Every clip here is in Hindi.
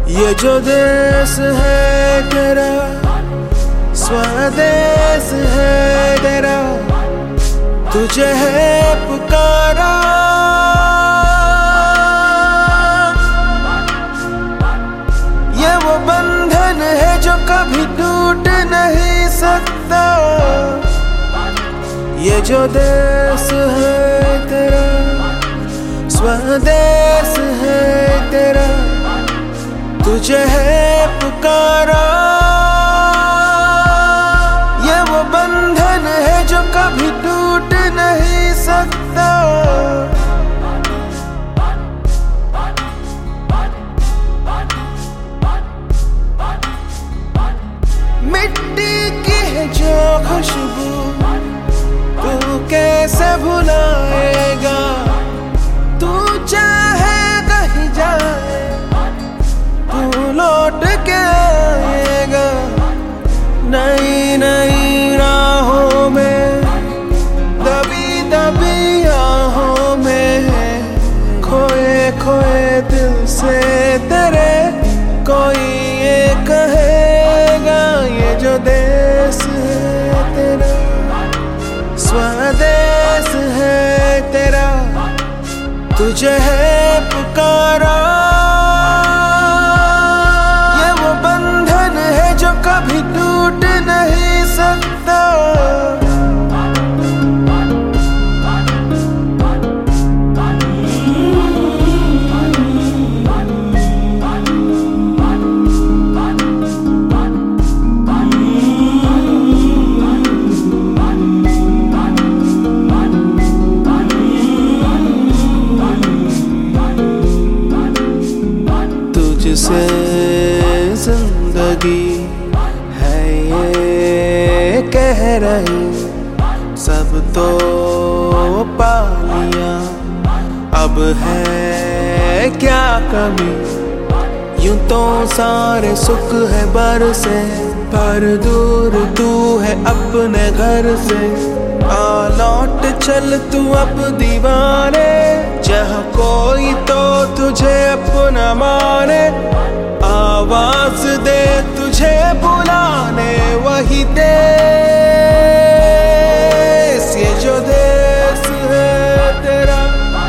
ये जो देश है तेरा, स्वदेश है तेरा, तुझे है पुकारा। ये वो बंधन है जो कभी टूट नहीं सकता। ये जो देश है तेरा, स्वदेश है तेरा, तुझे है पुकारा। ये वो बंधन है जो कभी टूट नहीं सकता। मिट्टी की है जो खुशबू तू कैसे भुलाएगा। तू चाहे कहीं जाए तू लौट के आएगा। नई नई राहों में दबी दबी आहों में खोए खोए दिल से तेरे कोई ये कहेगा। ये जो देश है तेरा, स्वदेश है तेरा, तुझे है पुकारा। ये वो बंधन है जो कभी टूट नहीं सकता। तुझसे जिंदगी है ये कह रही, सब तो पा लिया, अब है क्या कमी। यूं तो सारे सुख है बरसे, पर दूर तू है अपने घर से। आ लौट चल तू अब दीवाने, जहाँ कोई तो तुझे अपना माने। आवाज दे तुझे बुलाने वही देश। ये जो देश है तेरा,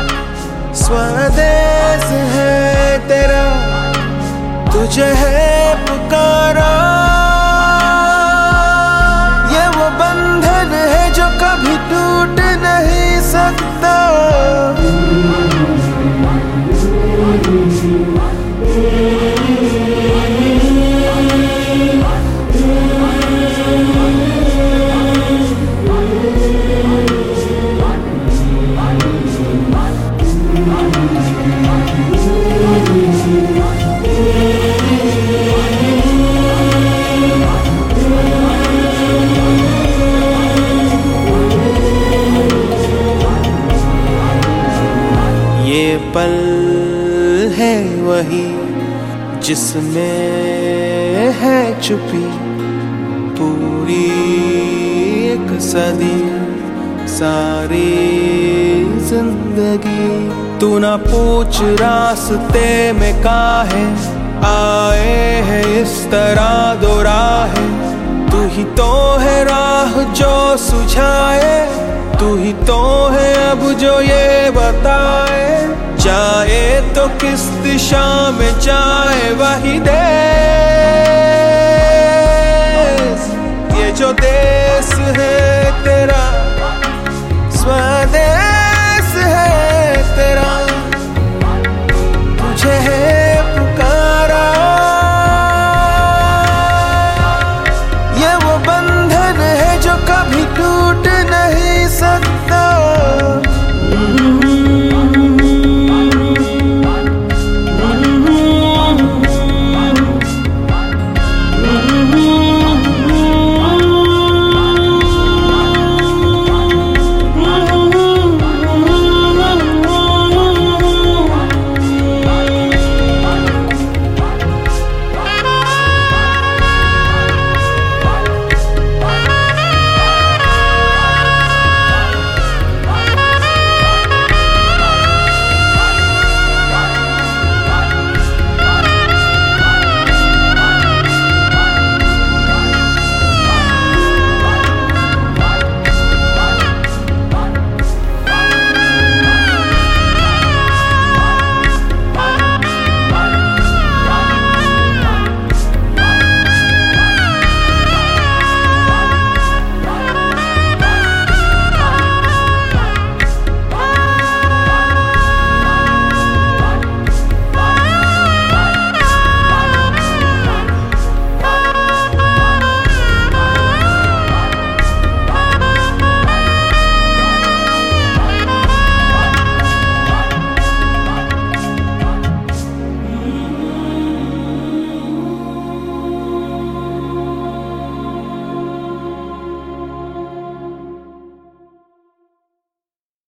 स्वदेश है तेरा, तुझे है पुकारा। ये वो बंधन है जो कभी टूट नहीं सकता। ये पल है वही जिसमें है छुपी पूरी एक सदी सारी जिंदगी। तू ना पूछ रास्ते में काहे आए है इस तरह दो राहें। तू ही तो है राह जो सुझाए, तू ही तो है अब जो ये बताए। जाए तो किस दिशा में जाए वही देश। ये जो देश है तेरा,